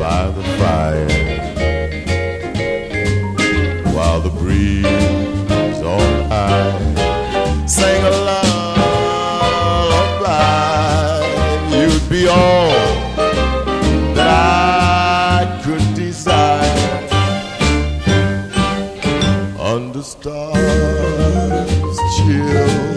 by the fire, while the breeze on high sang a lullaby. You'd be all that I could desire under stars chill